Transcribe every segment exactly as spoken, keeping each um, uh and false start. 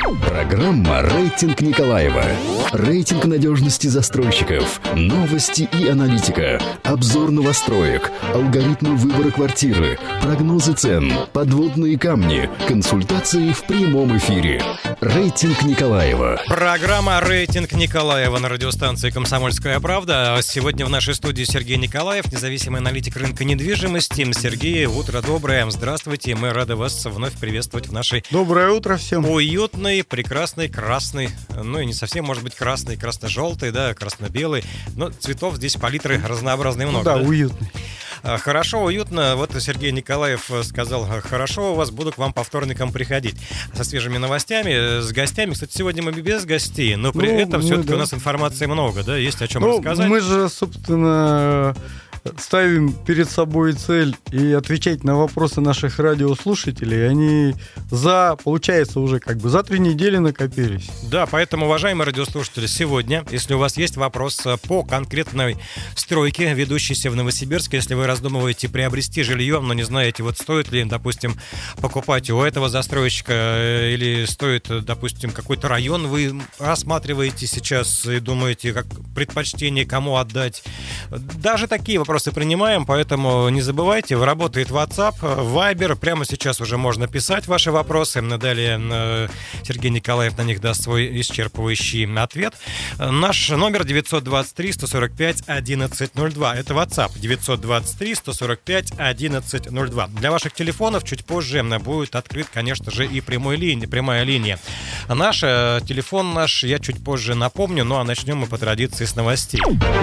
Программа «Рейтинг Николаева». Рейтинг надежности застройщиков, новости и аналитика, обзор новостроек, алгоритмы выбора квартиры, прогнозы цен, подводные камни, консультации в прямом эфире. «Рейтинг Николаева». Программа «Рейтинг Николаева» на радиостанции «Комсомольская правда». Сегодня в нашей студии Сергей Николаев, независимый аналитик рынка недвижимости. Сергей, утро доброе. Здравствуйте. Мы рады вас вновь приветствовать в нашей... Доброе утро всем. Уютной, прекрасной, красной, ну и не совсем, может быть, красный, красно-желтый, да, красно-белый. Но цветов здесь палитры разнообразные много. Да, да? уютный. Хорошо, уютно. Вот Сергей Николаев сказал, хорошо, у вас буду к вам по вторникам приходить со свежими новостями, с гостями. Кстати, сегодня мы без гостей, но при ну, этом все-таки да. у нас информации много, да, есть о чем ну, рассказать. Мы же, собственно, ставим перед собой цель и отвечать на вопросы наших радиослушателей. Они за, получается, уже как бы за три недели накопились. Да, поэтому, уважаемые радиослушатели, сегодня, если у вас есть вопрос по конкретной стройке, ведущейся в Новосибирске, если вы раздумываете приобрести жилье, но не знаете, вот стоит ли, допустим, покупать у этого застройщика или стоит, допустим, какой-то район вы рассматриваете сейчас и думаете, как предпочтение кому отдать. Даже такие вопросы принимаем, поэтому не забывайте, работает WhatsApp, Viber, прямо сейчас уже можно писать ваши вопросы, далее Сергей Николаев на них даст свой исчерпывающий ответ. Наш номер девятьсот двадцать три сто сорок пять одиннадцать ноль два, это WhatsApp девятьсот двадцать три сто сорок пять одиннадцать ноль два. Для ваших телефонов чуть позже будет открыт, конечно же, и прямой линия, прямая линия. Наш телефон наш я чуть позже напомню, ну а начнем мы по традиции с новостей.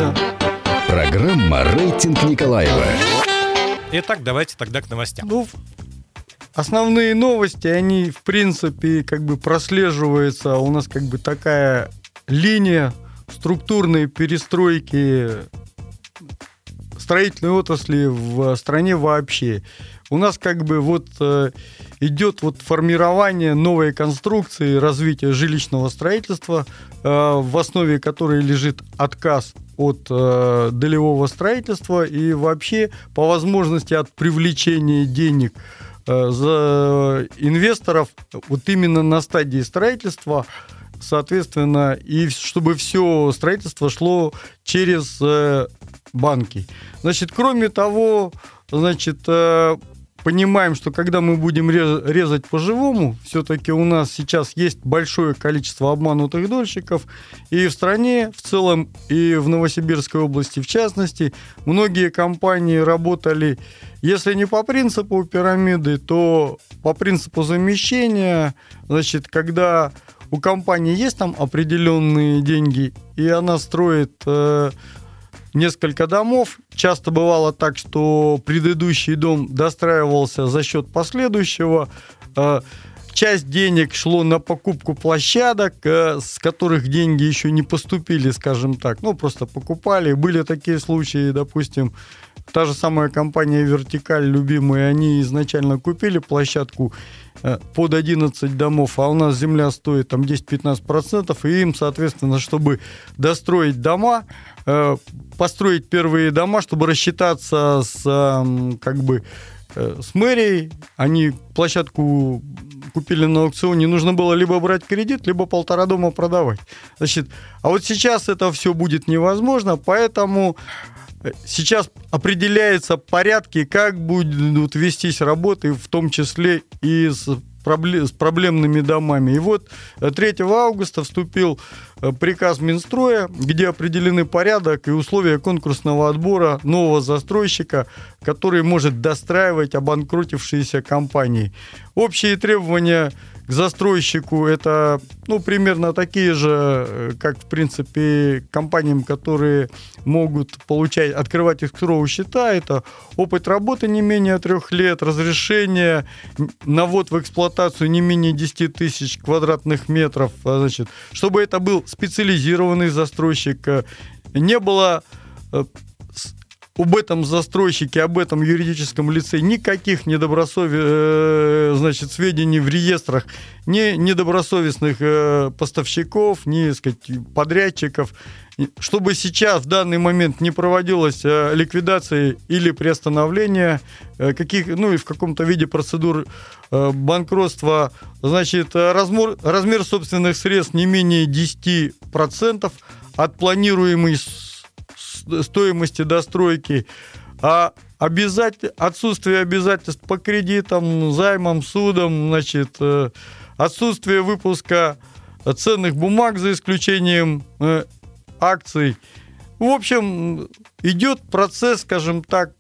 Программа «Рейтинг Николаева». Итак, давайте тогда к новостям. Ну, основные новости, они, в принципе, как бы прослеживаются. У нас как бы такая линия структурной перестройки строительной отрасли в стране вообще. У нас как бы вот э, идет вот формирование новой конструкции, развитие жилищного строительства, э, в основе которой лежит отказ от э, долевого строительства и вообще по возможности от привлечения денег э, за инвесторов вот именно на стадии строительства, соответственно, и чтобы все строительство шло через э, банки. Значит, кроме того, значит, э, понимаем, что когда мы будем резать по-живому, все-таки у нас сейчас есть большое количество обманутых дольщиков, и в стране в целом, и в Новосибирской области в частности, многие компании работали, если не по принципу пирамиды, то по принципу замещения. Значит, когда у компании есть там определенные деньги, и она строит э, несколько домов. Часто бывало так, что предыдущий дом достраивался за счет последующего. Часть денег шло на покупку площадок, с которых деньги еще не поступили, скажем так. Ну, просто покупали. Были такие случаи, допустим, та же самая компания «Вертикаль», любимая, они изначально купили площадку под одиннадцать домов, а у нас земля стоит там десять-пятнадцать процентов, и им, соответственно, чтобы достроить дома, построить первые дома, чтобы рассчитаться с, как бы, с мэрией, они площадку купили на аукционе, нужно было либо брать кредит, либо полтора дома продавать. Значит, а вот сейчас это все будет невозможно, поэтому сейчас определяются порядки, как будут вестись работы, в том числе и с, проблем, с проблемными домами. И вот третьего августа вступил приказ Минстроя, где определены порядок и условия конкурсного отбора нового застройщика, который может достраивать обанкротившиеся компании. Общие требования к застройщику — это, ну, примерно такие же, как, в принципе, компаниям, которые могут получать, открывать эскроу счета. Это опыт работы не менее трех лет, разрешение на ввод в эксплуатацию не менее десять тысяч квадратных метров. Значит, чтобы это был специализированный застройщик, не было об этом застройщике, об этом юридическом лице никаких недобросовестных, значит, сведений в реестрах, ни недобросовестных поставщиков, ни, так сказать, подрядчиков, чтобы сейчас в данный момент не проводилась ликвидация или приостановление каких, ну и в каком-то виде процедур банкротства, значит, размер, размер собственных средств не менее десять процентов от планируемой стоимости достройки, а обязатель... отсутствие обязательств по кредитам, займам, судам, значит, отсутствие выпуска ценных бумаг за исключением акций. В общем, идет процесс, скажем так,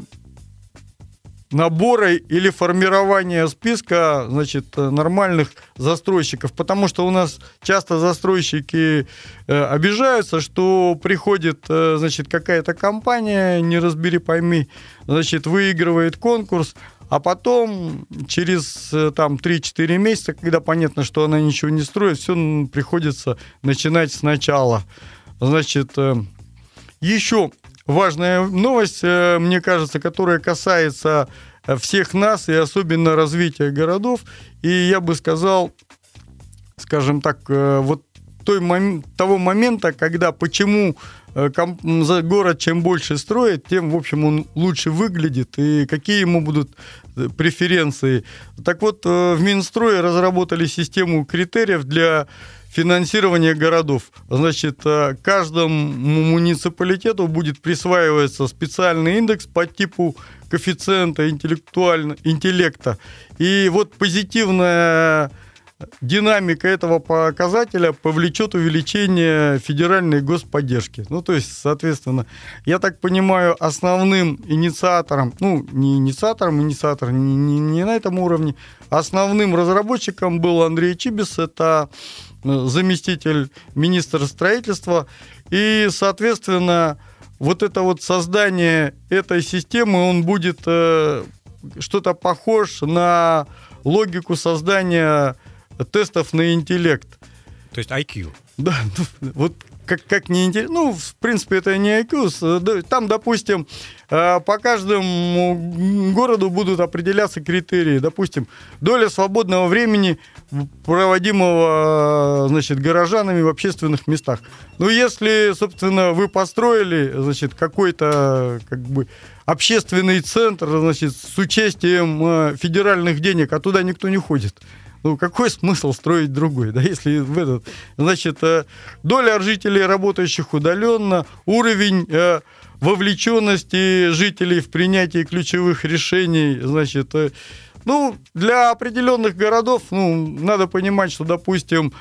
набора или формирования списка, значит, нормальных застройщиков, потому что у нас часто застройщики обижаются, что приходит, значит, какая-то компания, не разбери пойми, значит, выигрывает конкурс, а потом через там три-четыре месяца, когда понятно, что она ничего не строит, все приходится начинать сначала. Значит, еще важная новость, мне кажется, которая касается всех нас и особенно развития городов. И я бы сказал, скажем так, вот той, того момента, когда почему город чем больше строит, тем, в общем, он лучше выглядит и какие ему будут преференции. Так вот, в Минстрое разработали систему критериев для финансирования городов. Значит, каждому муниципалитету будет присваиваться специальный индекс по типу коэффициента интеллекта. И вот позитивная динамика этого показателя повлечет увеличение федеральной господдержки. Ну, то есть, соответственно, я так понимаю, основным инициатором, ну, не инициатором, инициатор не, не, не на этом уровне, основным разработчиком был Андрей Чибис, это заместитель министра строительства. И, соответственно, вот это вот создание этой системы, он будет э, что-то похож на логику создания тестов на интеллект. То есть ай кью. Да, вот как, как не интересно. Ну, в принципе, это не ай кью. Там, допустим, по каждому городу будут определяться критерии. Допустим, доля свободного времени, проводимого, значит, горожанами в общественных местах. Ну, если, собственно, вы построили, значит, какой-то, как бы, общественный центр, значит, с участием федеральных денег, а туда никто не ходит. Ну, какой смысл строить другой, да, если в этот... Значит, доля жителей, работающих удаленно, уровень вовлеченности жителей в принятии ключевых решений, значит, ну, для определенных городов, ну, надо понимать, что, допустим,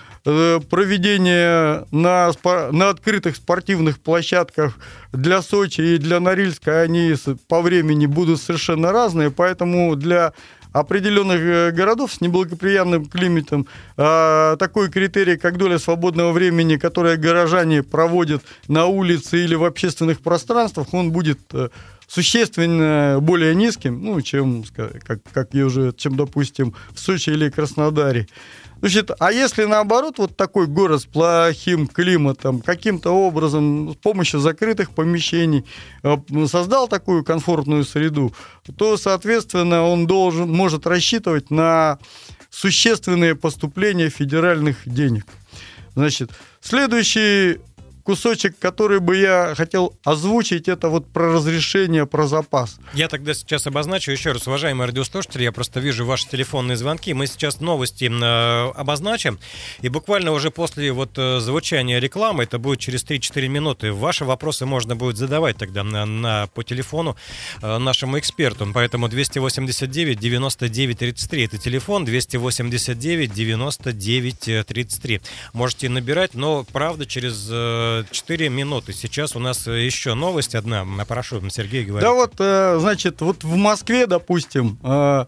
проведение на, на открытых спортивных площадках для Сочи и для Норильска, они по времени будут совершенно разные, поэтому для определенных городов с неблагоприятным климатом э, такой критерий, как доля свободного времени, которое горожане проводят на улице или в общественных пространствах, он будет э, существенно более низким, ну, чем, как, как я уже, чем, допустим, в Сочи или Краснодаре. Значит, а если наоборот вот такой город с плохим климатом каким-то образом с помощью закрытых помещений создал такую комфортную среду, то, соответственно, он должен, может рассчитывать на существенные поступления федеральных денег. Значит, следующий кусочек, который бы я хотел озвучить, это вот про разрешение, про запас. Я тогда сейчас обозначу еще раз, уважаемые радиослушатели, я просто вижу ваши телефонные звонки, мы сейчас новости э, обозначим, и буквально уже после вот э, звучания рекламы, это будет через три-четыре минуты, ваши вопросы можно будет задавать тогда на, на, по телефону э, нашему эксперту, поэтому двести восемьдесят девять девяносто девять тридцать три, это телефон двести восемьдесят девять девяносто девять тридцать три. Можете набирать, но, правда, через... Э, четыре минуты. Сейчас у нас еще новость одна. Прошу, Сергей говорит. Да вот, значит, вот в Москве, допустим,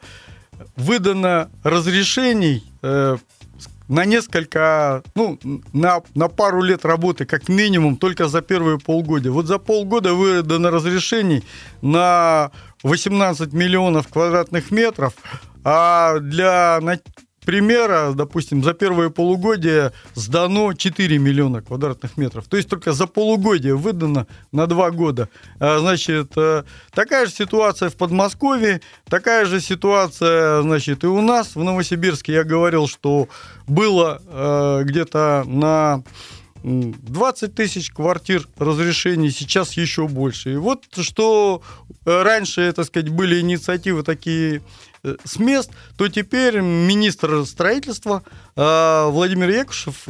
выдано разрешений на несколько, ну, на, на пару лет работы, как минимум, только за первые полгода. Вот за полгода выдано разрешений на восемнадцать миллионов квадратных метров, а для примера, допустим, за первое полугодие сдано четыре миллиона квадратных метров. То есть только за полугодие выдано на два года. Значит, такая же ситуация в Подмосковье, такая же ситуация, значит, и у нас в Новосибирске. Я говорил, что было где-то на двадцать тысяч квартир разрешений, сейчас еще больше. И вот что раньше, так сказать, были инициативы такие с мест, то теперь министр строительства Владимир Якушев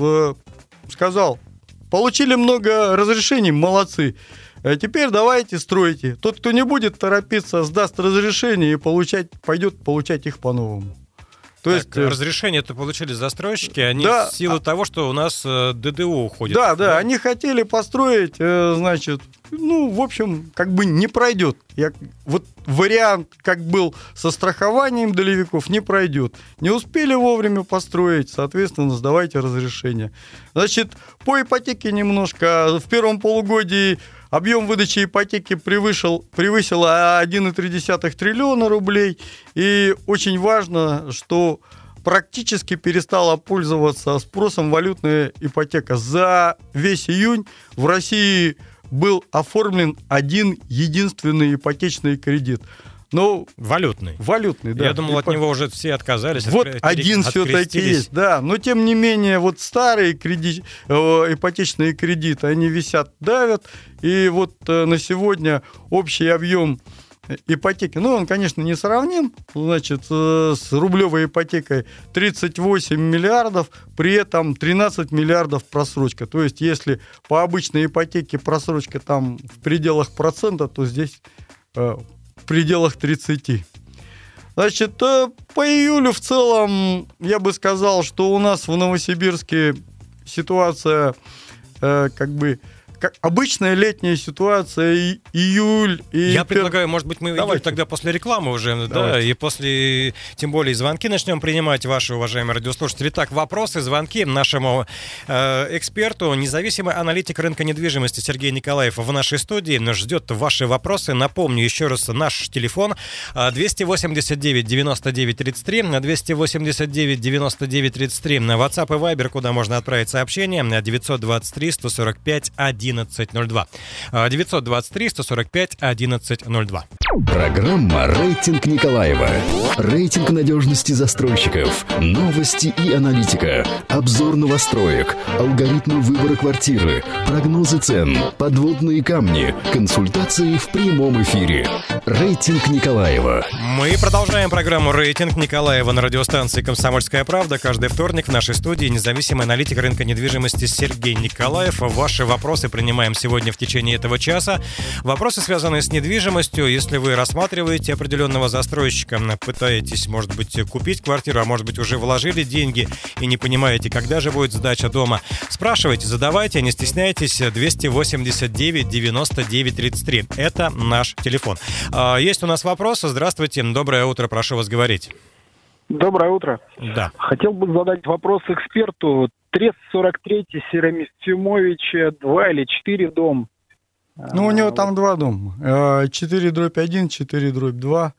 сказал: получили много разрешений, молодцы, а теперь давайте стройте. Тот, кто не будет торопиться, сдаст разрешение и получать, пойдет получать их по-новому. То так, есть разрешение-то получили застройщики, они да, в силу а... того, что у нас ДДУ уходит. Да, да, они хотели построить, значит, ну, в общем, как бы не пройдет. Я, вот вариант, как был со страхованием долевиков, не пройдет. Не успели вовремя построить, соответственно, сдавайте разрешение. Значит, по ипотеке немножко. В первом полугодии объем выдачи ипотеки превысил, превысил один и три десятых триллиона рублей. И очень важно, что практически перестала пользоваться спросом валютная ипотека. За весь июнь в России был оформлен один единственный ипотечный кредит. Но валютный. Валютный, да. Я думал, Ипот... от него уже все отказались. Вот от... один все-таки есть, да. Но тем не менее, вот старые кредит... ипотечные кредиты, они висят, давят. И вот на сегодня общий объем ипотеки, ну, он, конечно, не сравним, значит, с рублевой ипотекой тридцать восемь миллиардов, при этом тринадцать миллиардов просрочка. То есть, если по обычной ипотеке просрочка там в пределах процента, то здесь э, в пределах тридцати. Значит, э, по июлю в целом я бы сказал, что у нас в Новосибирске ситуация э, как бы как обычная летняя ситуация, и, июль. И Я пер... предлагаю, может быть, мы идем тогда после рекламы уже, да, и после, тем более, звонки начнем принимать, ваши уважаемые радиослушатели. Итак, вопросы, звонки нашему э, эксперту, независимый аналитик рынка недвижимости Сергей Николаев в нашей студии ждет ваши вопросы. Напомню еще раз наш телефон двести восемьдесят девять девяносто девять тридцать три, двести восемьдесят девять девяносто девять тридцать три, WhatsApp и Viber, куда можно отправить сообщение, девятьсот двадцать три сто сорок пять одиннадцать ноль два. девятьсот двадцать три сто сорок пять одиннадцать ноль два. Программа «Рейтинг Николаева». Рейтинг надежности застройщиков, новости и аналитика, обзор новостроек, алгоритмы выбора квартиры, прогнозы цен, подводные камни, консультации в прямом эфире. «Рейтинг Николаева». Мы продолжаем программу «Рейтинг Николаева» на радиостанции «Комсомольская правда». Каждый вторник в нашей студии независимый аналитик рынка недвижимости Сергей Николаев. Ваши вопросы принимаем сегодня в течение этого часа. Вопросы, связанные с недвижимостью. Если вы рассматриваете определенного застройщика, пытаетесь, может быть, купить квартиру, а может быть, уже вложили деньги и не понимаете, когда же будет сдача дома, спрашивайте, задавайте, не стесняйтесь. двести восемьдесят девять девяносто девять тридцать три. Это наш телефон. Есть у нас вопросы. Здравствуйте. Доброе утро. Прошу вас говорить. Доброе утро. Да. Хотел бы задать вопрос эксперту. Трест сорок три, Серамифимовича, два или четыре дом? Ну, у него там два дома. четыре дробь один, четыре дробь два.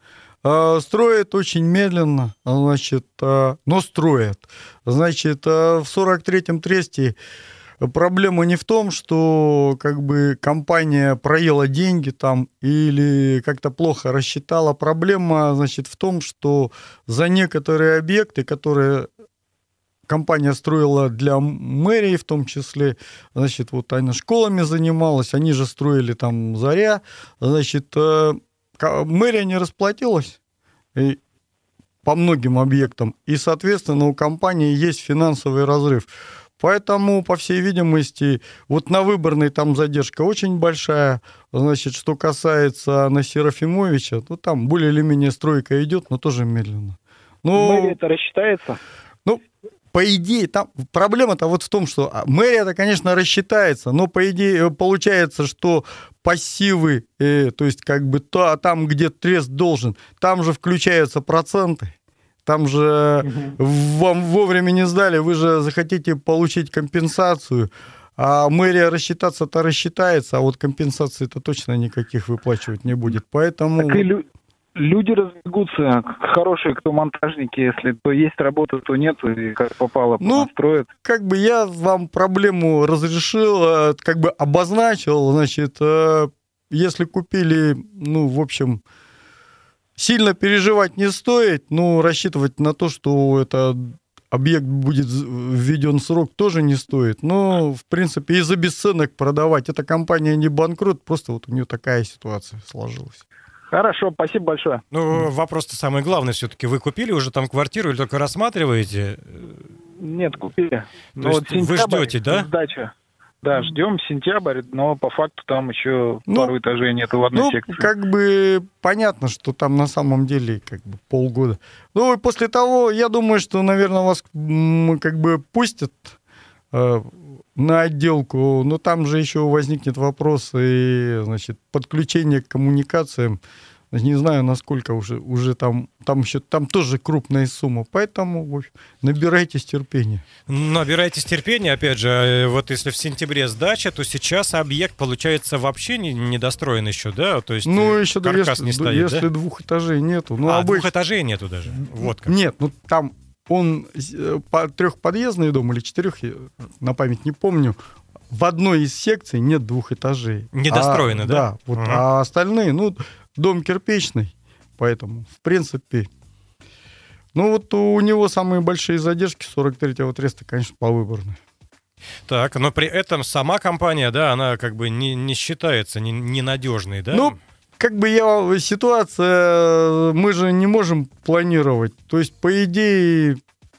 Строят очень медленно, значит, но строят. Значит, в сорок третьем тресте проблема не в том, что как бы компания проела деньги там или как-то плохо рассчитала. Проблема, значит, в том, что за некоторые объекты, которые компания строила для мэрии в том числе, значит, вот она школами занималась, они же строили там Заря, значит, мэрия не расплатилась и по многим объектам, и, соответственно, у компании есть финансовый разрыв. Поэтому, по всей видимости, вот на Выборной там задержка очень большая. Значит, что касается на Серафимовича, ну, там более или менее стройка идет, но тоже медленно. Но... Мэрия это рассчитается? Ну, по идее, там проблема-то вот в том, что мэрия-то, конечно, рассчитается, но по идее получается, что пассивы, э, то есть как бы то, там, где трест должен, там же включаются проценты. Там же угу. вам вовремя не сдали, вы же захотите получить компенсацию, а мэрия рассчитаться-то рассчитается, а вот компенсации-то точно никаких выплачивать не будет. Поэтому... Так и, лю... Люди разбегутся, хорошие, кто монтажники, если то есть работа, то нет, и как попало, Ну, построят. Как бы я вам проблему разрешил, э, как бы обозначил, значит, э, если купили, ну, в общем, сильно переживать не стоит, ну, рассчитывать на то, что это объект будет введен в срок, тоже не стоит. Но, в принципе, и за бесценок продавать. Эта компания не банкрот, просто вот у нее такая ситуация сложилась. Хорошо, спасибо большое. Ну, вопрос-то самый главный все-таки. Вы купили уже там квартиру или только рассматриваете? Нет, купили. То есть вы ждете, да? Сдача. Да, ждем сентябрь, но по факту там еще Ну, пару этажей нету в одной Ну, секции. как бы понятно, что там на самом деле как бы полгода. Ну, и после того, я думаю, что, наверное, вас м, как бы пустят э, на отделку, но там же еще возникнет вопрос и, значит, подключение к коммуникациям. Не знаю, насколько уже, уже там, там еще, там тоже крупная сумма, поэтому, в общем, набирайтесь терпения. Набирайтесь терпения, опять же, вот если в сентябре сдача, то сейчас объект, получается, вообще не, недостроен еще, да? То есть Ну, еще да, каркас если, не стоит, если да? двух этажей нету. Ну, а, обычно... двух этажей нету даже, вот как. Нет, ну там он трехподъездный дом или четырех, я на память не помню. В одной из секций нет двух этажей. Недостроены, а, да? Да, вот, Угу. а остальные, ну, дом кирпичный, поэтому, в принципе... Ну, вот у него самые большие задержки сорок третьего треста, конечно, по Выборной. Так, но при этом сама компания, да, она как бы не, не считается не- ненадежной, да? Ну, как бы я... Ситуация... Мы же не можем планировать. То есть, по идее...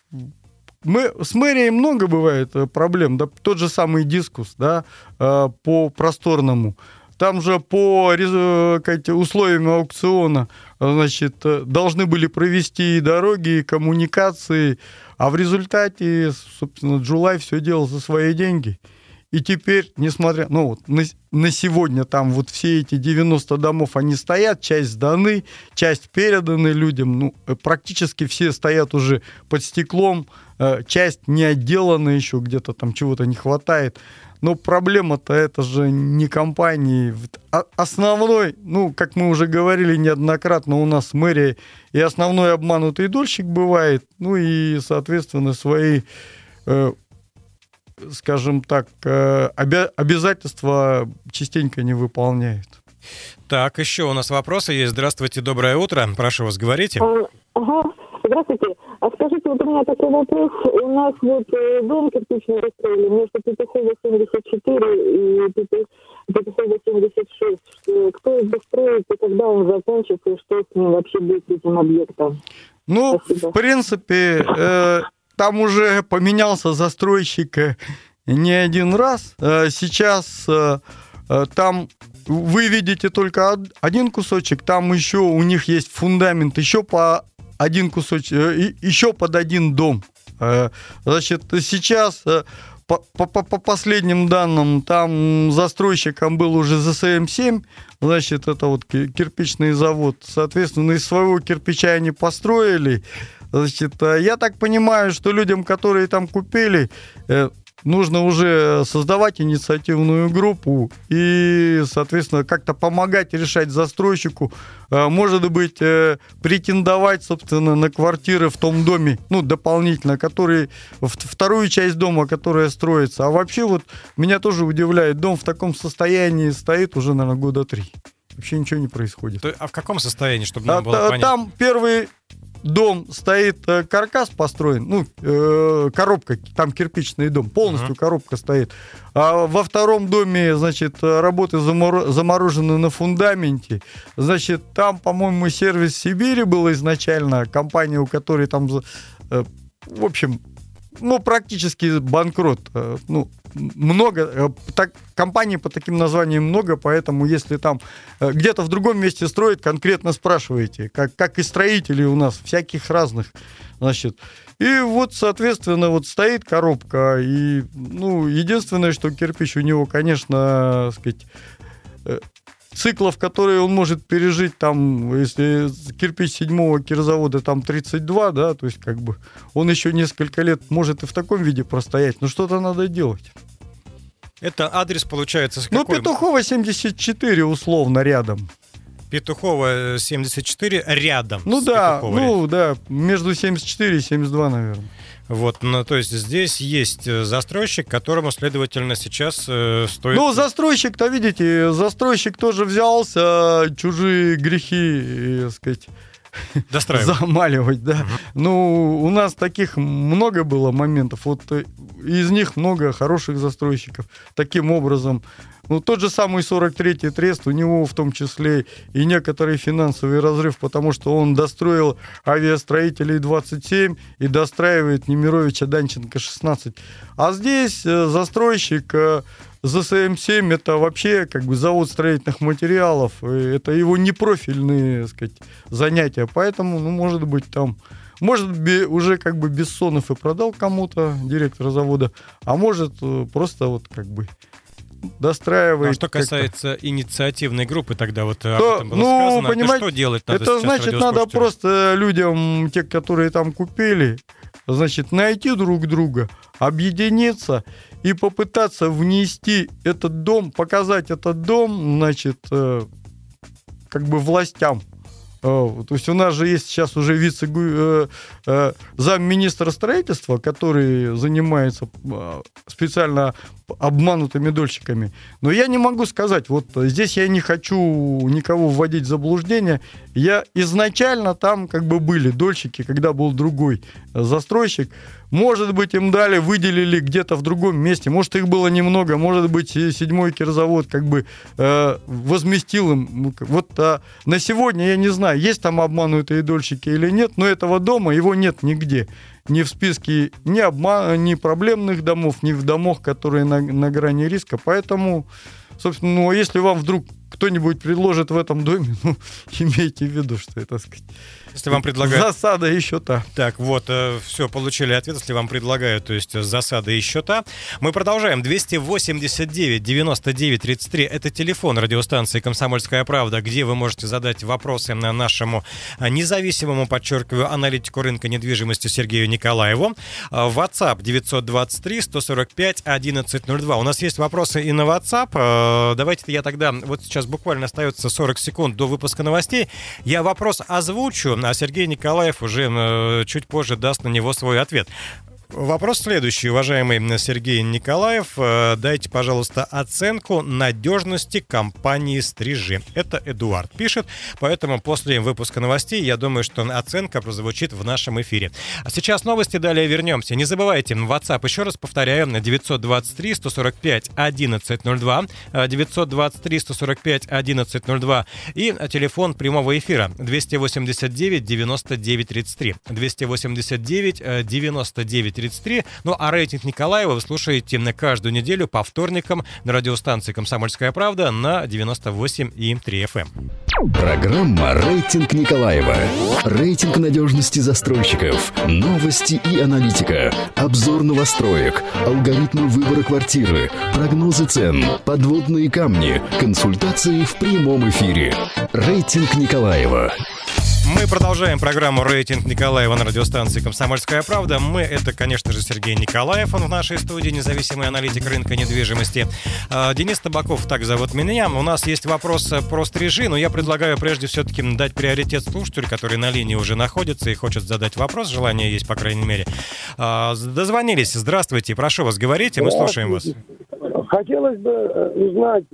Мы, с мэрией много бывает проблем, да, тот же самый дискус, да, по просторному. Там же по как, условиям аукциона, значит, должны были провести и дороги, и коммуникации, а в результате, собственно, Джулай все делал за свои деньги. И теперь, несмотря, ну вот на, на сегодня там вот все эти девяносто домов, они стоят, часть сданы, часть переданы людям, ну, практически все стоят уже под стеклом, часть не отделана еще, где-то там чего-то не хватает. Но проблема-то это же не компании. Основной, ну, как мы уже говорили неоднократно, у нас мэрия и основной обманутый дольщик бывает, ну и, соответственно, свои... скажем так, обязательства частенько не выполняют. Так, еще у нас вопросы есть. Здравствуйте, доброе утро. Прошу вас, говорите. А, ага, здравствуйте. А скажите, вот у меня такой вопрос. У нас вот дом кирпичный расстроили между Петухова семьдесят четыре и Петухова семьдесят шесть. Что, кто их достроит и когда он закончится, и что с ним вообще будет с этим объектом? Ну, Спасибо. в принципе... Э- Там уже поменялся застройщик не один раз. Сейчас там вы видите только один кусочек, там еще у них есть фундамент, еще по один кусочек, еще под один дом. Значит, сейчас по, по, по последним данным, там застройщиком был уже зэ эс эм семь, значит, это вот кирпичный завод. Соответственно, из своего кирпича они построили. Значит, я так понимаю, что людям, которые там купили, нужно уже создавать инициативную группу и, соответственно, как-то помогать решать застройщику, может быть, претендовать, собственно, на квартиры в том доме, ну, дополнительно, который, вторую часть дома, которая строится. А вообще вот меня тоже удивляет, дом в таком состоянии стоит уже, наверное, года три. Вообще ничего не происходит. А в каком состоянии, чтобы нам а, было понятно? Там первый... Дом стоит, каркас построен, ну, э, коробка, там кирпичный дом, полностью uh-huh. коробка стоит. А во втором доме, значит, работы замор... заморожены на фундаменте. Значит, там, по-моему, сервис Сибири был изначально, компания, у которой там, э, в общем, ну, практически банкрот. Э, ну, много, так, компаний по таким названиям много, поэтому если там где-то в другом месте строят, конкретно спрашиваете, как, как и строителей у нас, всяких разных, значит. И вот, соответственно, вот стоит коробка, и, ну, единственное, что кирпич у него, конечно, так сказать, циклов, которые он может пережить, там, если кирпич седьмого кирзавода, там тридцать два, да, то есть, как бы, он еще несколько лет может и в таком виде простоять, но что-то надо делать. Это адрес, получается, с Ну, какой? Петухова семьдесят четыре, условно, рядом. Петухова семьдесят четыре рядом. Ну с да, Петуховой. ну да, между семьдесят четыре и семьдесят два, наверное. Вот, ну, то есть здесь есть застройщик, которому, следовательно, сейчас э, стоит... Ну, застройщик-то, видите, застройщик тоже взялся чужие грехи, так сказать, достраивать. замаливать, да. Угу. Ну, у нас таких много было моментов, вот из них много хороших застройщиков. Таким образом, ну, тот же самый сорок третий трест, у него в том числе и некоторый финансовый разрыв, потому что он достроил авиастроителей двадцать семь и достраивает Немировича Данченко шестнадцать. А здесь застройщик зэ эс эм семь, это вообще как бы завод строительных материалов, это его непрофильные, так сказать, занятия, поэтому, ну, может быть, там... Может, уже как бы Бессонов и продал кому-то, директора завода, а может, просто вот как бы достраивает. А что касается как-то инициативной группы, тогда вот то, об этом было ну, сказано, это что делать надо это сейчас значит, надо просто людям, те, которые там купили, значит, найти друг друга, объединиться и попытаться внести этот дом, показать этот дом, значит, как бы властям. То есть у нас же есть сейчас уже вице э, э, замминистра строительства, который занимается специально обманутыми дольщиками. Но я не могу сказать, вот здесь я не хочу никого вводить в заблуждение. Я изначально там как бы были дольщики, когда был другой застройщик. Может быть, им дали, выделили где-то в другом месте. Может, их было немного. Может быть, седьмой кирзавод как бы э, возместил им. Вот а, на сегодня я не знаю, есть там обманутые дольщики или нет, но этого дома, его нет нигде. Ни в списке ни, обман, ни проблемных домов, ни в домах, которые на, на грани риска. Поэтому, собственно, ну, если вам вдруг кто-нибудь предложит в этом доме, ну, имейте в виду, что это, так сказать, если вам предлагают... засада и счета. Так, вот, э, все, получили ответ, если вам предлагают, то есть засада и счета. Мы продолжаем. двести восемьдесят девять девяносто девять тридцать три. Это телефон радиостанции «Комсомольская правда», где вы можете задать вопросы нашему независимому, подчеркиваю, аналитику рынка недвижимости Сергею Николаеву. WhatsApp девятьсот двадцать три сто сорок пять одиннадцать ноль два. У нас есть вопросы и на WhatsApp. Давайте я тогда, вот сейчас буквально остается сорок секунд до выпуска новостей. Я вопрос озвучу, а Сергей Николаев уже э, чуть позже даст на него свой ответ. Вопрос следующий, уважаемый Сергей Николаев. Дайте, пожалуйста, оценку надежности компании «Стрижи». Это Эдуард пишет, поэтому после выпуска новостей, я думаю, что оценка прозвучит в нашем эфире. А сейчас новости, далее вернемся. Не забывайте, WhatsApp, еще раз повторяю, девятьсот двадцать три сто сорок пять одиннадцать ноль два, девятьсот двадцать три сто сорок пять одиннадцать ноль два и телефон прямого эфира двести восемьдесят девять девяносто девять тридцать три, двести восемьдесят девять девяносто девять тридцать три. Ну, а рейтинг Николаева вы слушаете на каждую неделю по вторникам на радиостанции «Комсомольская правда» на девяносто восемь и три эф эм. Программа «Рейтинг Николаева». Рейтинг надежности застройщиков. Новости и аналитика. Обзор новостроек. Алгоритмы выбора квартиры. Прогнозы цен. Подводные камни. Консультации в прямом эфире. «Рейтинг Николаева». Мы продолжаем программу «Рейтинг Николаева» на радиостанции «Комсомольская правда». Мы — это, конечно же, Сергей Николаев, он в нашей студии, независимый аналитик рынка недвижимости. Денис Табаков, так зовут меня. У нас есть вопрос про «Стрижи», но я предлагаю прежде все-таки дать приоритет слушателю, который на линии уже находится и хочет задать вопрос. Желание есть, по крайней мере. Дозвонились. Здравствуйте, прошу вас, говорите, мы слушаем вас. Хотелось бы узнать...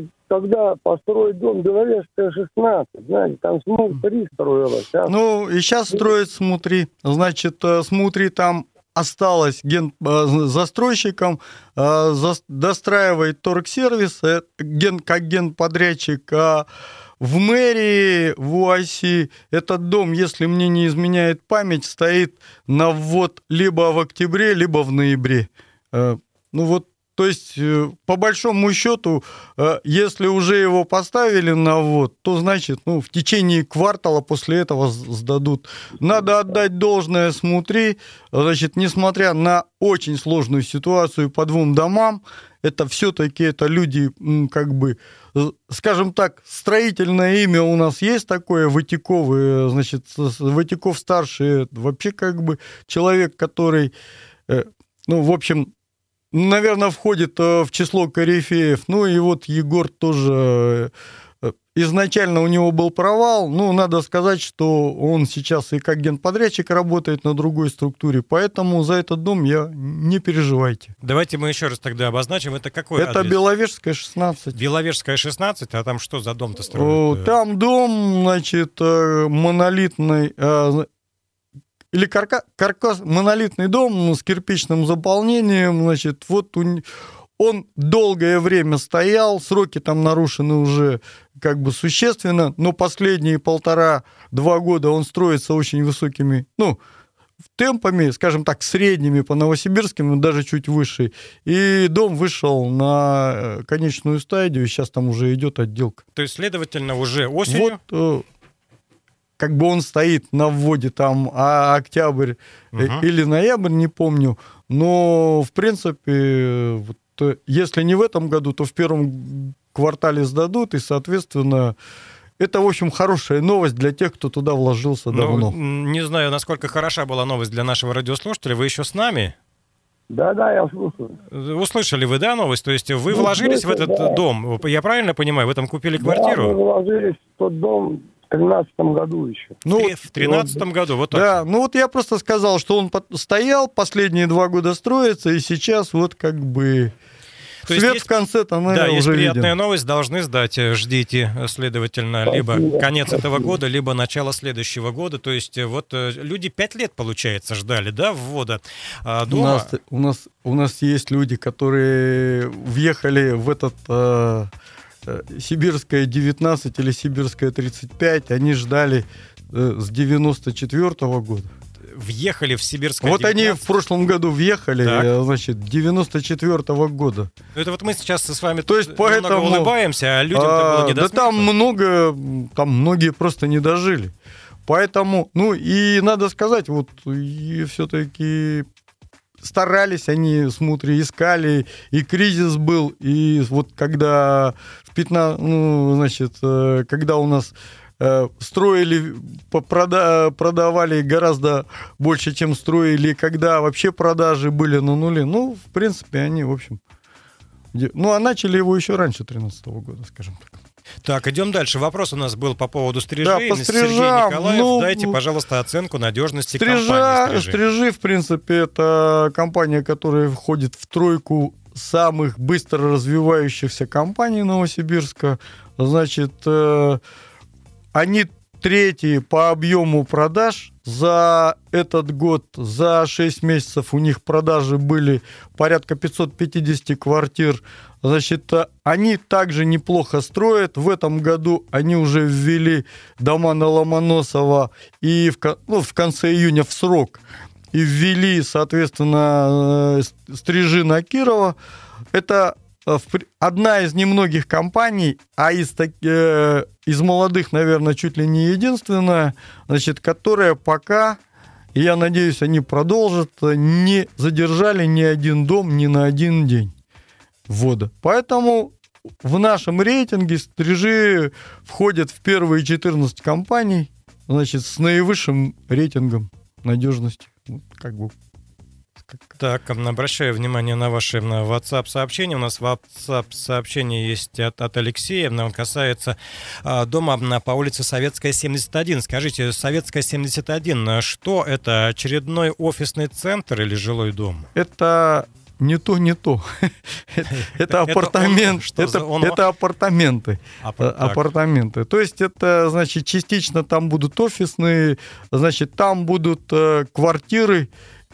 Когда построить дом Беловежская, шестнадцать, знаете, там СМУ-три строилось. А? Ну, и сейчас строят СМУ-три. Значит, СМУ-три там осталось ген, застройщиком, за, достраивает торгсервис, ген, как генподрядчик, а в мэрии, в УАСи этот дом, если мне не изменяет память, стоит на ввод либо в октябре, либо в ноябре. Ну вот. То есть, по большому счету, если уже его поставили на ввод, то, значит, ну, в течение квартала после этого сдадут. Надо отдать должное СМУ-три, значит, несмотря на очень сложную ситуацию по двум домам, это все-таки это люди, как бы, скажем так, строительное имя у нас есть такое, Ватяков, значит, Ватяков-старший, вообще, как бы, человек, который, ну, в общем... наверное, входит в число корифеев. Ну и вот Егор тоже изначально у него был провал. Ну, надо сказать, что он сейчас и как генподрядчик работает на другой структуре, поэтому за этот дом я не переживайте. Давайте мы еще раз тогда обозначим, это какой Это адрес? Беловежская, шестнадцать. Беловежская, шестнадцать, а там что за дом-то строят? Там дом, значит, монолитный, или карка, каркас, монолитный дом с кирпичным заполнением, значит, вот у, он долгое время стоял, сроки там нарушены уже как бы существенно, но последние полтора-два года он строится очень высокими, ну, темпами, скажем так, средними по новосибирским, даже чуть выше. И дом вышел на конечную стадию, сейчас там уже идет отделка. То есть, следовательно, уже осенью... Вот, как бы он стоит на вводе там, а октябрь угу. или ноябрь, не помню, но, в принципе, вот, если не в этом году, то в первом квартале сдадут, и, соответственно, это, в общем, хорошая новость для тех, кто туда вложился давно. Ну, не знаю, насколько хороша была новость для нашего радиослушателя. Вы еще с нами? Да, да, я слушаю. Услышали вы, да, новость? То есть вы ну, вложились слышал, в этот да. дом? Я правильно понимаю, вы там купили квартиру? Да, мы вложились в тот дом в тринадцатом году еще. Ну, в тринадцатом году, вот так. Да, ну вот я просто сказал, что он стоял, последние два года строится, и сейчас вот как бы... То Свет есть, в конце тоннеля да, уже есть приятная виден. новость, должны сдать, ждите, следовательно, Спасибо. либо конец Спасибо. этого года, либо начало следующего года. То есть вот люди пять лет, получается, ждали, да, ввода дома? У нас, у нас, у нас есть люди, которые въехали в этот э, Сибирская девятнадцать или Сибирская тридцать пять, они ждали э, с девяносто четвёртого года. Въехали в Сибирское Вот девятнадцать. они в прошлом году въехали, так. значит, девяносто четвёртого года. Это вот мы сейчас с вами То есть поэтому, улыбаемся, а людям-то а, было не до Да смысла. там много, там многие просто не дожили. Поэтому, ну и надо сказать, вот и все-таки старались они, смотри, искали, и кризис был, и вот когда в пятнадцатом, ну, значит, когда у нас строили, прода, продавали гораздо больше, чем строили, когда вообще продажи были на нуле. Ну, в принципе, они, в общем... Ну, а начали его еще раньше тринадцатого года, скажем так. Так, идем дальше. Вопрос у нас был по поводу стрижей. Да, по стрижам, Сергей Николаев, ну, дайте, пожалуйста, оценку надежности стрижа, компании стрижи. Стрижи, в принципе, это компания, которая входит в тройку самых быстро развивающихся компаний Новосибирска. Значит... Они третьи по объему продаж за этот год, за шесть месяцев у них продажи были порядка пятьсот пятьдесят квартир. Значит, они также неплохо строят. В этом году они уже ввели дома на Ломоносова и в, ну, в конце июня в срок. И ввели, соответственно, стрижи на Кирова. Это одна из немногих компаний, а из, э, из молодых, наверное, чуть ли не единственная, значит, которая пока, и я надеюсь, они продолжат, не задержали ни один дом ни на один день ввода. Поэтому в нашем рейтинге стрижи входят в первые четырнадцать компаний, значит, с наивысшим рейтингом надежности. Вот, как бы. Так, обращаю внимание на ваши WhatsApp-сообщения. У нас WhatsApp-сообщение есть от, от Алексея. Он касается а, дома на, по улице Советская, семьдесят один. Скажите, Советская, семьдесят один, что это? Очередной офисный центр или жилой дом? Это не то, не то. Это апартамент. Это апартаменты. Апартаменты. То есть это, значит, частично там будут офисные, значит, там будут квартиры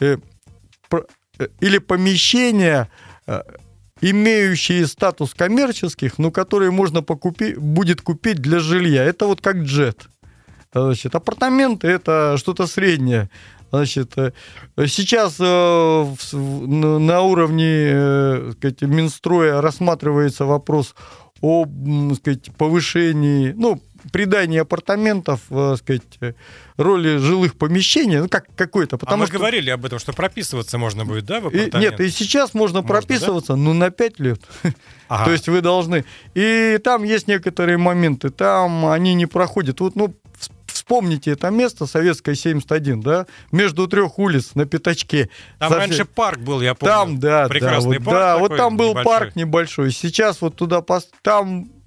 или помещения, имеющие статус коммерческих, но которые можно покупить, будет купить для жилья. Это вот как джет. Значит, апартаменты – это что-то среднее. Значит, сейчас на уровне, сказать, Минстроя рассматривается вопрос о, сказать, повышении, ну, придании апартаментов, сказать, роли жилых помещений, ну, как какой-то. А мы что... говорили об этом, что прописываться можно будет, да, в апартамент? И, нет, и сейчас можно, можно прописываться, да? но на пять лет. Ага. То есть вы должны... И там есть некоторые моменты, там они не проходят. Вот, ну, вспомните это место, Советская, семьдесят один, да, между трех улиц на пятачке. Там Совсем... раньше парк был, я помню. Там, да, прекрасный да, парк. Да, такой, вот там был небольшой. парк небольшой. Сейчас вот туда... Там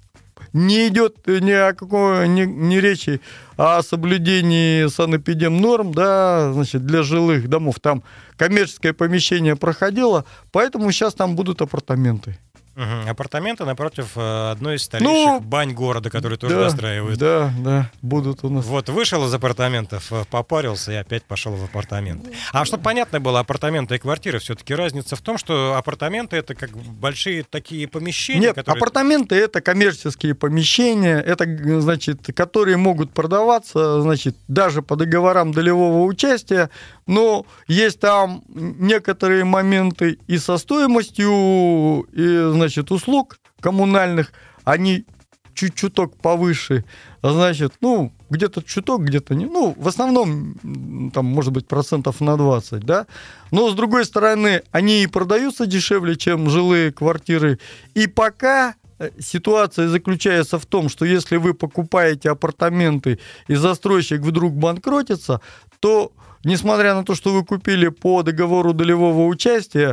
не идет ни о какой ни, ни речи о соблюдении санэпидемнорм, да, значит, для жилых домов. Там коммерческое помещение проходило, поэтому сейчас там будут апартаменты. Угу. Апартаменты напротив одной из старейших ну, бань города, которые тоже да, достраивают. Да, да, будут у нас. Вот, вышел из апартаментов, попарился и опять пошел в апартаменты. А чтобы понятно было, апартаменты и квартиры, все-таки разница в том, что апартаменты — это как большие такие помещения. Нет, которые... апартаменты — это коммерческие помещения, это, значит, которые могут продаваться, значит, даже по договорам долевого участия, но есть там некоторые моменты и со стоимостью, и, значит, услуг коммунальных, они чуть-чуток повыше, значит, ну, где-то чуток, где-то не, ну, в основном, там, может быть, процентов на двадцать, да, но, с другой стороны, они и продаются дешевле, чем жилые квартиры, и пока ситуация заключается в том, что если вы покупаете апартаменты, и застройщик вдруг банкротится, то, несмотря на то, что вы купили по договору долевого участия,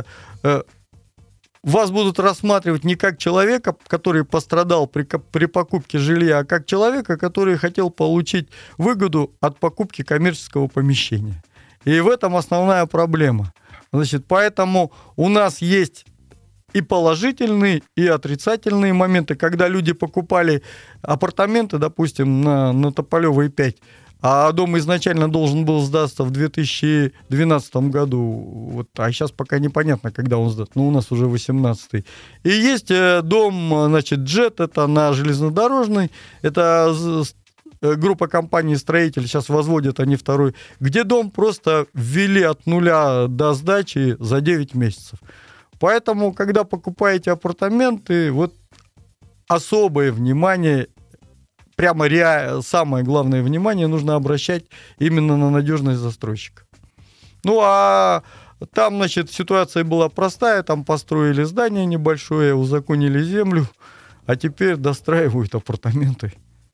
вас будут рассматривать не как человека, который пострадал при, при покупке жилья, а как человека, который хотел получить выгоду от покупки коммерческого помещения. И в этом основная проблема. Значит, поэтому у нас есть и положительные, и отрицательные моменты, когда люди покупали апартаменты, допустим, на, на Тополевой пять, а дом изначально должен был сдаться в две тысячи двенадцатом году, вот, а сейчас пока непонятно, когда он сдаст, но у нас уже восемнадцатый. И есть дом, значит, Джет, это на железнодорожной, это группа компаний строителей, сейчас возводят они второй, где дом просто ввели от нуля до сдачи за девять месяцев. Поэтому, когда покупаете апартаменты, вот особое внимание, прямо ре... самое главное внимание нужно обращать именно на надежность застройщика. Ну, а там, значит, ситуация была простая, там построили здание небольшое, узаконили землю, а теперь достраивают апартаменты.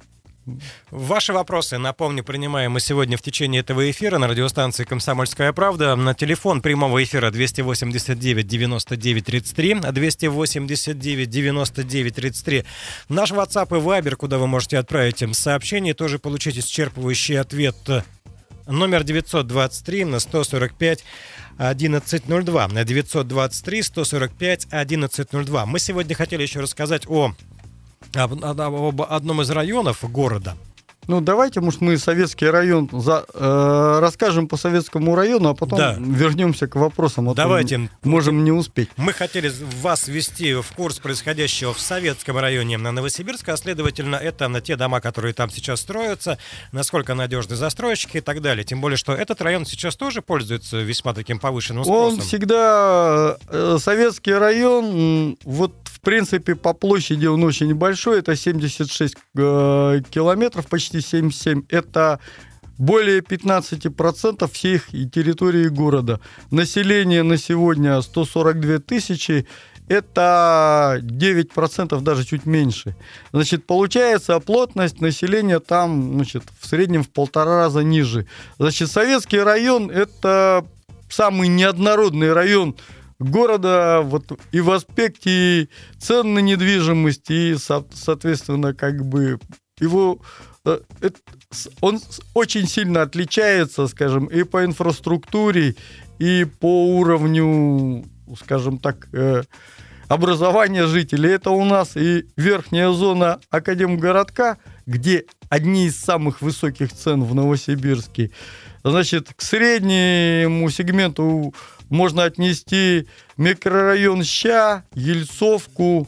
Ваши вопросы, напомню, принимаем мы сегодня в течение этого эфира на радиостанции «Комсомольская правда». На телефон прямого эфира двести восемьдесят девять девяносто девять тридцать три, двести восемьдесят девять девяносто девять тридцать три. Наш WhatsApp и Viber, куда вы можете отправить им сообщение, тоже получить исчерпывающий ответ. Номер девятьсот двадцать три сто сорок пять одиннадцать ноль два. девятьсот двадцать три сто сорок пять одиннадцать ноль два. Мы сегодня хотели еще рассказать о Об, об одном из районов города. Ну, давайте, может, мы советский район за, э, расскажем по советскому району, а потом да. вернемся к вопросам. А давайте. Можем не успеть. Мы хотели вас ввести в курс происходящего в советском районе на Новосибирска, а следовательно, это на те дома, которые там сейчас строятся, насколько надежны застройщики и так далее. Тем более, что этот район сейчас тоже пользуется весьма таким повышенным спросом. Он всегда, э, советский район, вот в принципе по площади он очень большой, это семьдесят шесть э, километров, почти семьдесят семь, это более пятнадцать процентов всех территории города. Население на сегодня сто сорок две тысячи, это девять процентов, даже чуть меньше. Значит, получается, плотность населения там, значит, в среднем в полтора раза ниже. Значит, советский район – это самый неоднородный район города, вот, и в аспекте цен на недвижимость, и, соответственно, как бы его... Он очень сильно отличается, скажем, и по инфраструктуре, и по уровню, скажем так, образования жителей. Это у нас и верхняя зона Академгородка, где одни из самых высоких цен в Новосибирске. Значит, к среднему сегменту можно отнести микрорайон Ща, Ельцовку,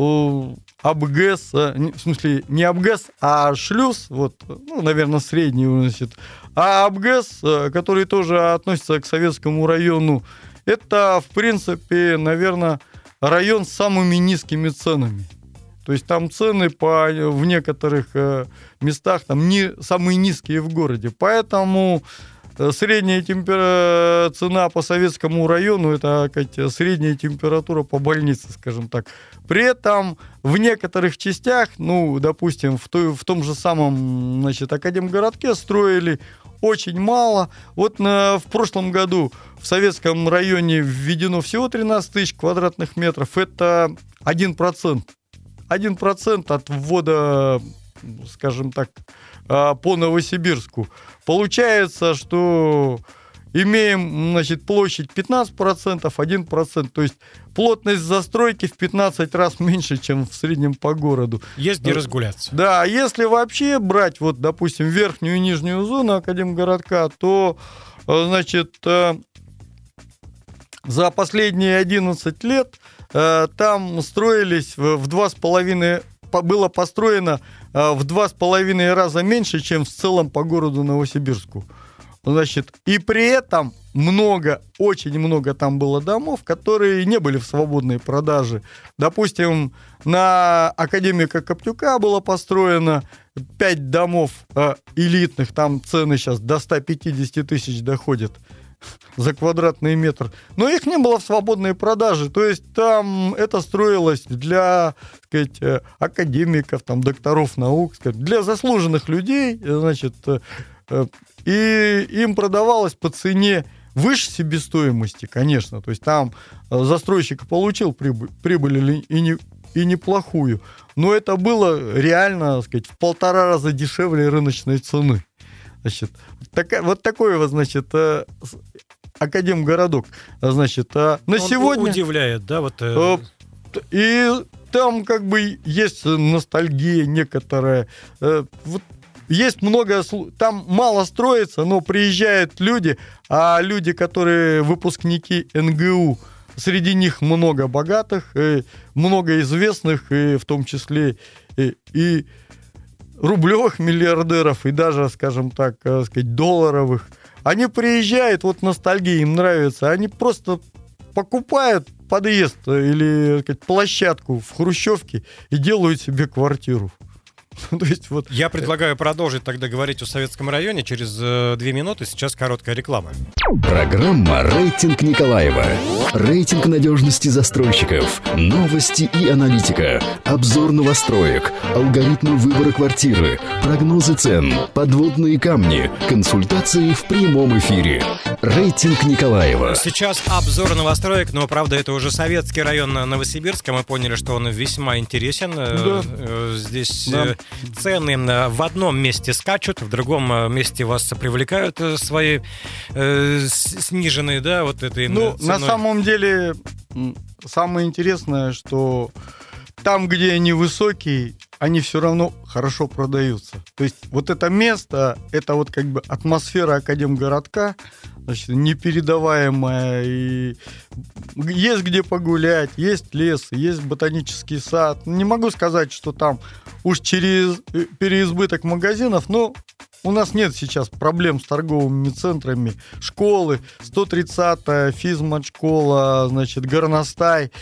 Абгэс, в смысле не Абгэс, а Шлюз, вот, ну, наверное, средний, значит. А Абгэс, который тоже относится к советскому району, это, в принципе, наверное, район с самыми низкими ценами. То есть там цены по, в некоторых местах там не, самые низкие в городе. Поэтому средняя темпера... цена по советскому району – это как, средняя температура по больнице, скажем так. При этом в некоторых частях, ну, допустим, в, той, в том же самом, значит, Академгородке строили очень мало. Вот на, в прошлом году в советском районе введено всего тринадцать тысяч квадратных метров. Это один процент. один процент от ввода, скажем так, по Новосибирску. Получается, что имеем, значит, площадь пятнадцать процентов, один процент. То есть плотность застройки в пятнадцать раз меньше, чем в среднем по городу. Есть где разгуляться. Да, если вообще брать, вот, допустим, верхнюю и нижнюю зону Академгородка, то, значит, за последние одиннадцать лет там строились в два с половиной, было построено в два с половиной раза меньше, чем в целом по городу Новосибирску. Значит, и при этом много, очень много там было домов, которые не были в свободной продаже. Допустим, на Академика Коптюка было построено пять домов э, элитных, там цены сейчас до ста пятидесяти тысяч доходят за квадратный метр. Но их не было в свободной продаже. То есть там это строилось для, так сказать, академиков, там, докторов наук, сказать, для заслуженных людей, значит, и им продавалось по цене выше себестоимости, конечно. То есть там застройщик получил прибыль, прибыль и, не, и неплохую. Но это было реально, так сказать, в полтора раза дешевле рыночной цены. Значит, такая, вот такой вот, значит, Академгородок. Значит, на Он сегодня... удивляет, да? Вот, э... И там как бы есть ностальгия некоторая. Вот есть много... Там мало строится, но приезжают люди, а люди, которые выпускники эн гэ у, среди них много богатых, и много известных, и в том числе и... и рублевых миллиардеров, и даже, скажем так, сказать, долларовых. Они приезжают, вот ностальгия им нравится, они просто покупают подъезд или, сказать, площадку в хрущевке и делают себе квартиру. То есть, вот... Я предлагаю продолжить тогда говорить о Советском районе через э, две минуты. Сейчас короткая реклама. Программа «Рейтинг Николаева». Рейтинг надежности застройщиков. Новости и аналитика. Обзор новостроек. Алгоритмы выбора квартиры. Прогнозы цен. Подводные камни. Консультации в прямом эфире. «Рейтинг Николаева». Сейчас обзор новостроек, но, правда, это уже Советский район Новосибирска. Мы поняли, что он весьма интересен. Да. Здесь... Да. Цены в одном месте скачут, в другом месте вас привлекают свои э, сниженные, да, вот этой Ну, ценой. на самом деле, самое интересное, что там, где они высокие, они все равно хорошо продаются. То есть вот это место, это вот как бы атмосфера Академгородка, значит, непередаваемая. И есть где погулять, есть лес, есть ботанический сад. Не могу сказать, что там уж через переизбыток магазинов, но у нас нет сейчас проблем с торговыми центрами. Школы, сто тридцатая физмат-школа, значит, горностай.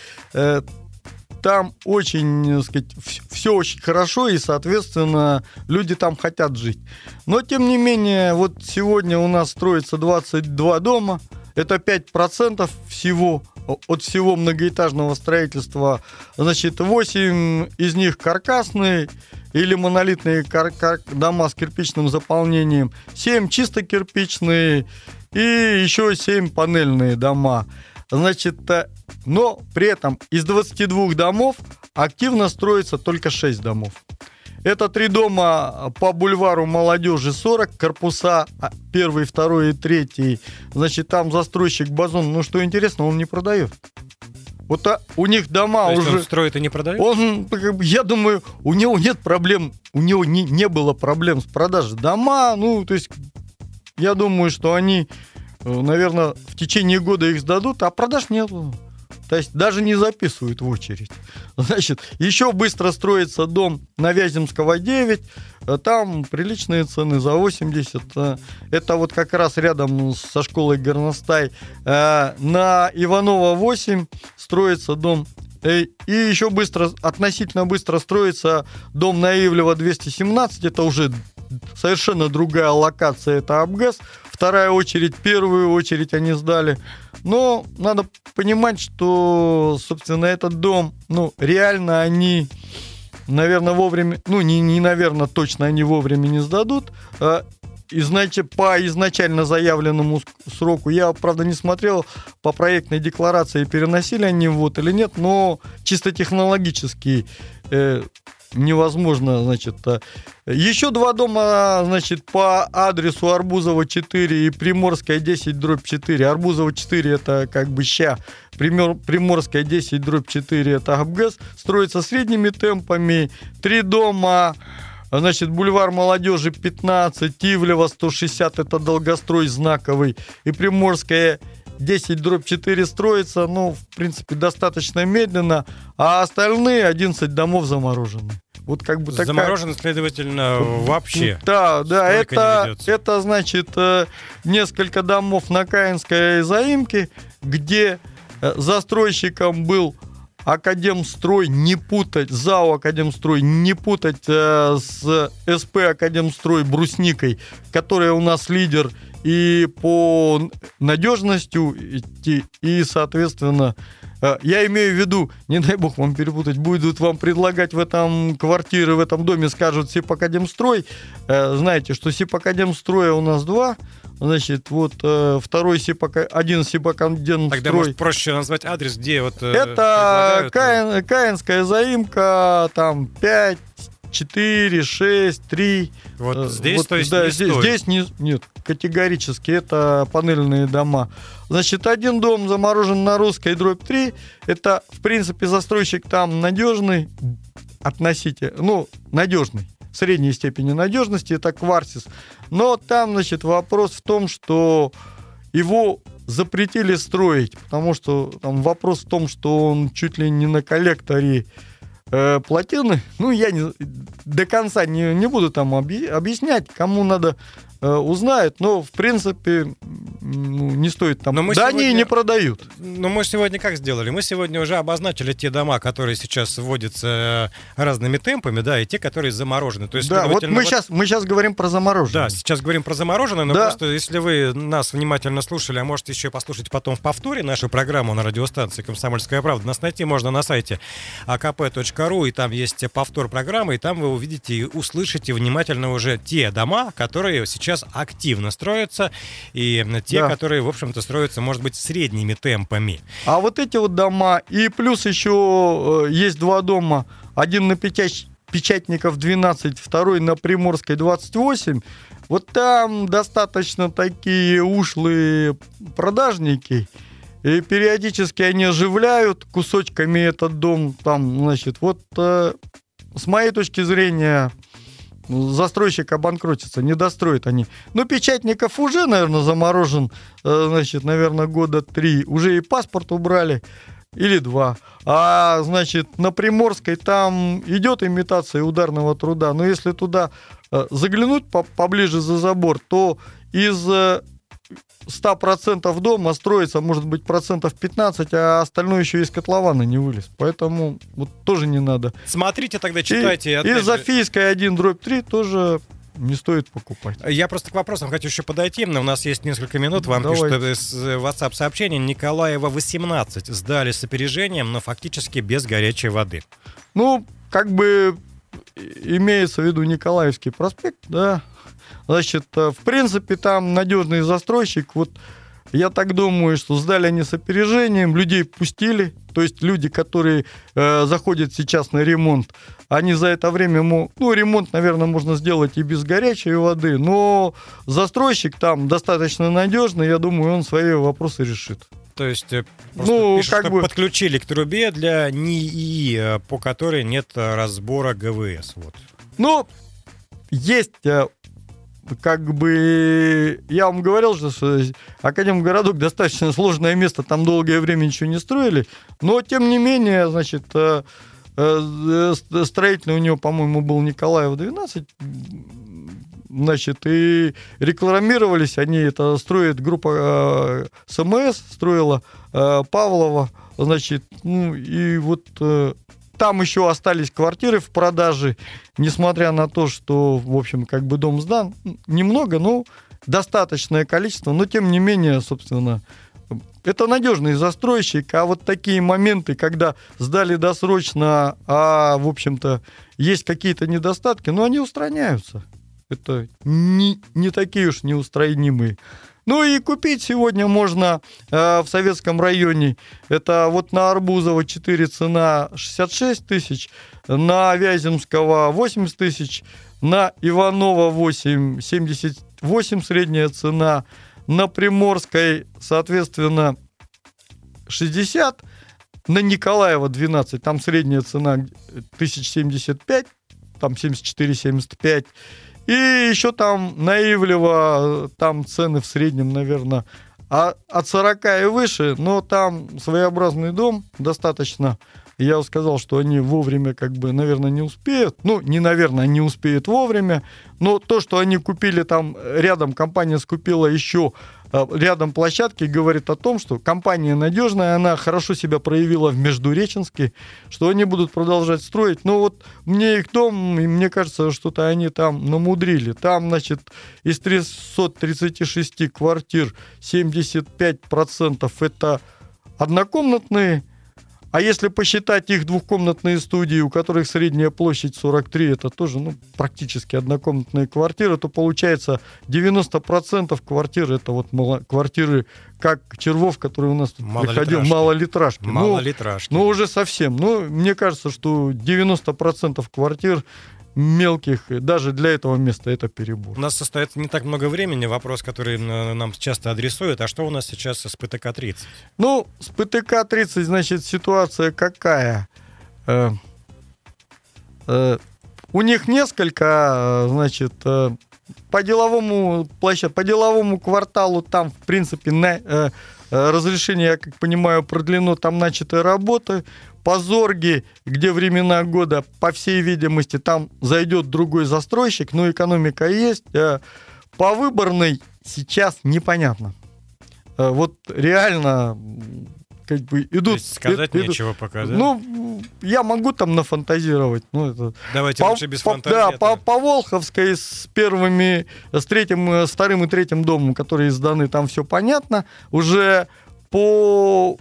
Там очень, так сказать, все очень хорошо, и, соответственно, люди там хотят жить. Но, тем не менее, вот сегодня у нас строится двадцать два дома. Это пять процентов всего, от всего многоэтажного строительства. Значит, восемь из них каркасные или монолитные кар- кар- дома с кирпичным заполнением. семь чисто кирпичные и еще семь панельные дома. Значит, но при этом из двадцати двух домов активно строится только шесть домов. Это три дома по бульвару Молодежи сорок, корпуса первый, второй и третий. Значит, там застройщик Базон, ну что интересно, он не продает. Вот а, у них дома То есть уже... он строит и не продает? Он, я думаю, у него нет проблем, у него не, не было проблем с продажей. Дома, ну, то есть, я думаю, что они, наверное, в течение года их сдадут, а продаж нет. То есть даже не записывают в очередь. Значит, еще быстро строится дом на Вяземского девять. Там приличные цены за восемьдесят. Это вот как раз рядом со школой Горностай. На Иванова восемь строится дом. И еще быстро, относительно быстро строится дом на Ивлева двести семнадцать. Это уже совершенно другая локация. Это Абгэс. Вторая очередь, первую очередь они сдали. Но надо понимать, что, собственно, этот дом, ну, реально они, наверное, вовремя, ну, не, не наверное, точно они вовремя не сдадут. Значит, по изначально заявленному сроку, я, правда, не смотрел по проектной декларации, переносили они вот или нет, но чисто технологически э, невозможно, значит. Еще два дома, значит, по адресу Арбузова четыре и Приморская десять дробь четыре. Арбузова четыре это как бы ща, Приморская десять дробь четыре это АБГЭС, строится средними темпами. Три дома... Значит, бульвар Молодежи пятнадцать, Ивлева сто шестьдесят, это долгострой знаковый. И Приморская десять дробь четыре строится, ну, в принципе, достаточно медленно. А остальные одиннадцать домов заморожены. Вот как бы заморожены, такая... следовательно, вообще. Да, да, это, это, значит, несколько домов на Каинской заимке, где застройщиком был Академстрой, не путать, ЗАО Академстрой, не путать э, с СП Академстрой Брусникой, которая у нас лидер и по надежностью, и, и соответственно, э, я имею в виду, не дай бог вам перепутать, будут вам предлагать в этом квартиры, в этом доме, скажут Сибакадемстрой. Э, знаете, что Сибакадемстроя у нас два. Значит, вот э, второй СИПАК, один Сибакадемстрой. Тогда, может, проще назвать адрес, где вот... Э, это Каин, Каинская заимка, там пять, четыре, шесть, три. Вот здесь, вот, то есть, да, не здесь, стоит. Здесь не, нет, категорически, это панельные дома. Значит, один дом заморожен на Русской, дробь три. Это, в принципе, застройщик там надежный, относительно, ну, надежный. Средней степени надежности, это Кварсис. Но там, значит, вопрос в том, что его запретили строить, потому что там вопрос в том, что он чуть ли не на коллекторе э, плотины. Ну, я не, до конца не, не буду там объ, объяснять, кому надо э, узнает, но, в принципе, ну, не стоит там. Да, сегодня... они не продают. Ну, мы сегодня как сделали? Мы сегодня уже обозначили те дома, которые сейчас вводятся разными темпами, да, и те, которые заморожены. То есть, да, вот мы, вот... Сейчас, мы сейчас говорим про замороженные. Да, сейчас говорим про замороженные, но да. Просто если вы нас внимательно слушали, а можете еще послушать потом в повторе нашу программу на радиостанции «Комсомольская правда», нас найти можно на сайте а ка пэ точка ру, и там есть повтор программы, и там вы увидите и услышите внимательно уже те дома, которые сейчас активно строятся, и те, да. которые, в общем-то, строятся, может быть, средними темпами. А вот эти вот дома, и плюс еще э, есть два дома, один на Печать, Печатников двенадцать, второй на Приморской двадцать восемь, вот там достаточно такие ушлые продажники, и периодически они оживляют кусочками этот дом, там, значит, вот э, с моей точки зрения... застройщик обанкротится, не достроят они. Но Печатников уже, наверное, заморожен, значит, наверное, года три. Уже и паспорт убрали, или два. А, значит, на Приморской там идет имитация ударного труда. Но если туда заглянуть поближе за забор, то из сто процентов дома строится, может быть, процентов пятнадцать, а остальное еще из котлована не вылез. Поэтому вот тоже не надо. Смотрите тогда, читайте. И, и Софийская один дробь три тоже не стоит покупать. Я просто к вопросам хочу еще подойти. У нас есть несколько минут. Вам Давайте. Пишут из WhatsApp-сообщения. Николаева восемнадцать. Сдали с опережением, но фактически без горячей воды. Ну, как бы имеется в виду Николаевский проспект, да. Значит, в принципе, там надежный застройщик. Вот я так думаю, что сдали они с опережением, людей пустили. То есть люди, которые э, заходят сейчас на ремонт, они за это время... Могут, ну, ремонт, наверное, можно сделать и без горячей воды, но застройщик там достаточно надежный, я думаю, он свои вопросы решит. То есть ну, пишут, как что бы... подключили к трубе для НИИ, по которой нет разбора ГВС. Вот. Ну, есть... Как бы я вам говорил, что Академгородок достаточно сложное место, там долгое время ничего не строили, но тем не менее, значит, строительный у него, по-моему, был Николаев двенадцать, значит, и рекламировались они, это строит группа СМС, строила Павлова, значит, ну и вот... Там еще остались квартиры в продаже, несмотря на то, что, в общем, как бы дом сдан. Немного, но достаточное количество. Но, тем не менее, собственно, это надежный застройщик. А вот такие моменты, когда сдали досрочно, а, в общем-то, есть какие-то недостатки, но они устраняются. это не, не такие уж неустранимые. Ну и купить сегодня можно э, в Советском районе. Это вот на Арбузова четыре цена шестьдесят шесть тысяч, на Вяземского восемьдесят тысяч, на Иванова восемь семьдесят восемь средняя цена, на Приморской, соответственно, шестьдесят, на Николаева двенадцать, там средняя цена тысяча семьдесят пять, там семьдесят четыре семьдесят пять. И еще там на Ивлево, там цены в среднем, наверное, от сорок и выше, но там своеобразный дом достаточно. Я сказал, что они вовремя, как бы, наверное, не успеют. Ну, не наверное, они успеют вовремя. Но то, что они купили там рядом, компания скупила еще рядом площадки, говорит о том, что компания надежная, она хорошо себя проявила в Междуреченске, что они будут продолжать строить. Но вот мне их дом, и мне кажется, что-то они там намудрили. Там, значит, из трехсот тридцати шести квартир семьдесят пять процентов это однокомнатные. А если посчитать их двухкомнатные студии, у которых средняя площадь сорок три, это тоже, ну, практически однокомнатные квартиры, то получается девяносто процентов квартир, это вот мало, квартиры, как Червов, который у нас тут приходил, малолитражки. Малолитражки. Ну, ну, уже совсем. Ну, мне кажется, что девяносто процентов квартир мелких, даже для этого места это перебор. У нас остается не так много времени. Вопрос, который нам часто адресуют. А что у нас сейчас с ПТК тридцать? Ну, с ПТК тридцать, значит, ситуация какая? Э, э, у них несколько, значит, э, по деловому площадь, по деловому кварталу там, в принципе, на, э, разрешение, я как понимаю, продлено, там начаты работы. По Зорге, где времена года, по всей видимости, там зайдет другой застройщик, но экономика есть. По Выборной сейчас непонятно. Вот реально как бы идут... То есть сказать идут, нечего пока, да? Ну, я могу там нафантазировать. Ну, это... Давайте по, лучше без по, фантазии. Да, по, по Волховской с первыми, с третьим, с вторым и третьим домом, которые сданы, там все понятно. Уже по...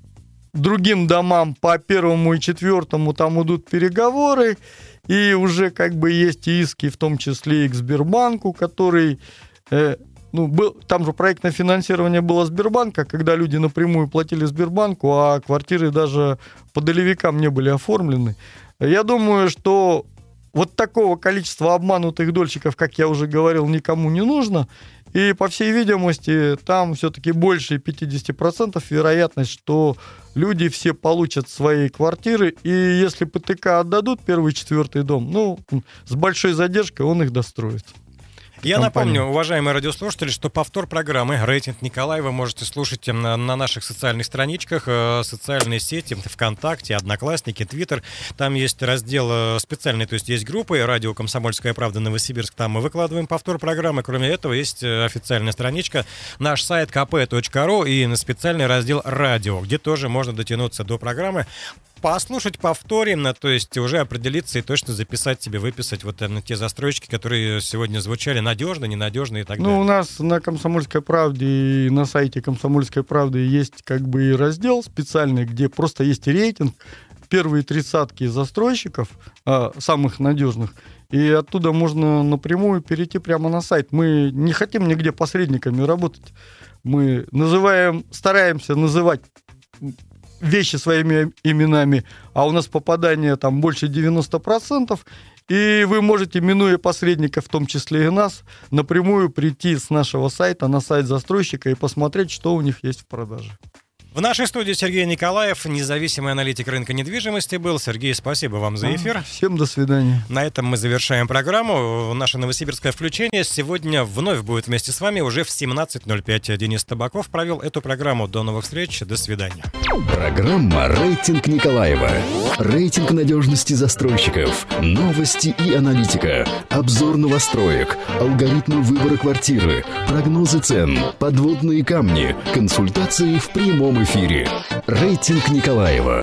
другим домам, по первому и четвертому, там идут переговоры, и уже как бы есть иски, в том числе и к Сбербанку, который, э, ну, был, там же проектное финансирование было Сбербанка, когда люди напрямую платили Сбербанку, а квартиры даже по долевикам не были оформлены. Я думаю, что вот такого количества обманутых дольщиков, как я уже говорил, никому не нужно. И, по всей видимости, там все-таки больше пятьдесят процентов вероятность, что люди все получат свои квартиры. И если ПТК отдадут первый и четвертый дом, ну, с большой задержкой он их достроит. Я напомню, уважаемые радиослушатели, что повтор программы «Рейтинг Николаева» можете слушать на, на наших социальных страничках, э, социальные сети, ВКонтакте, Одноклассники, Твиттер. Там есть раздел специальный, то есть есть группы «Радио Комсомольская правда Новосибирск». Там мы выкладываем повтор программы. Кроме этого, есть официальная страничка, наш сайт ка пэ точка ру и специальный раздел «Радио», где тоже можно дотянуться до программы, послушать повторно, то есть уже определиться и точно записать себе, выписать вот там, те застройщики, которые сегодня звучали, надежно, ненадежно и так далее. Ну, у нас на «Комсомольской правде» и на сайте «Комсомольской правды» есть как бы и раздел специальный, где просто есть рейтинг, первые тридцатки застройщиков, а, самых надежных, и оттуда можно напрямую перейти прямо на сайт. Мы не хотим нигде посредниками работать. Мы называем, стараемся называть вещи своими именами, а у нас попадание там больше девяносто процентов, и вы можете, минуя посредника, в том числе и нас, напрямую прийти с нашего сайта на сайт застройщика и посмотреть, что у них есть в продаже. В нашей студии Сергей Николаев, независимый аналитик рынка недвижимости был. Сергей, спасибо вам за эфир. Всем до свидания. На этом мы завершаем программу. Наше новосибирское включение сегодня вновь будет вместе с вами уже в семнадцать ноль пять. Денис Табаков провел эту программу. До новых встреч. До свидания. Программа «Рейтинг Николаева». Рейтинг надежности застройщиков. Новости и аналитика. Обзор новостроек. Алгоритмы выбора квартиры. Прогнозы цен. Подводные камни. Консультации в прямом эфире. «Рейтинг Николаева».